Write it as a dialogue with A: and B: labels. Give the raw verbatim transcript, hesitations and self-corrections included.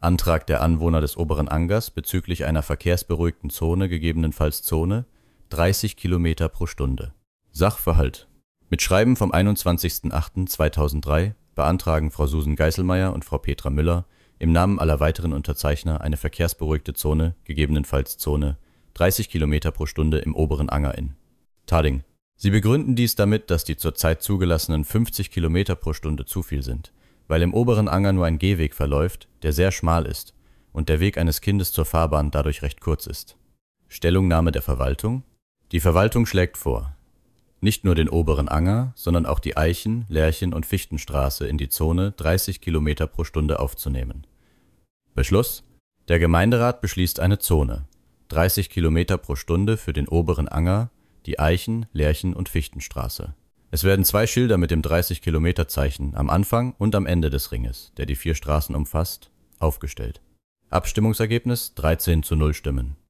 A: Antrag der Anwohner des Oberen Angers bezüglich einer verkehrsberuhigten Zone, gegebenenfalls Zone, dreißig Kilometer pro Stunde. Sachverhalt: Mit Schreiben vom einundzwanzigsten achten zweitausenddrei beantragen Frau Susan Geißelmeier und Frau Petra Müller im Namen aller weiteren Unterzeichner eine verkehrsberuhigte Zone, gegebenenfalls Zone, dreißig Kilometer pro Stunde im Oberen Anger in Tading. Sie begründen dies damit, dass die zurzeit zugelassenen fünfzig Kilometer pro Stunde zu viel sind, weil im Oberen Anger nur ein Gehweg verläuft, der sehr schmal ist und der Weg eines Kindes zur Fahrbahn dadurch recht kurz ist. Stellungnahme der Verwaltung: Die Verwaltung schlägt vor, nicht nur den Oberen Anger, sondern auch die Eichen-, Lärchen- und Fichtenstraße in die Zone dreißig Kilometer pro Stunde aufzunehmen. Beschluss: Der Gemeinderat beschließt eine Zone, dreißig Kilometer pro Stunde für den Oberen Anger, die Eichen-, Lärchen- und Fichtenstraße. Es werden zwei Schilder mit dem dreißig Kilometer Zeichen am Anfang und am Ende des Ringes, der die vier Straßen umfasst, aufgestellt. Abstimmungsergebnis: dreizehn zu null Stimmen.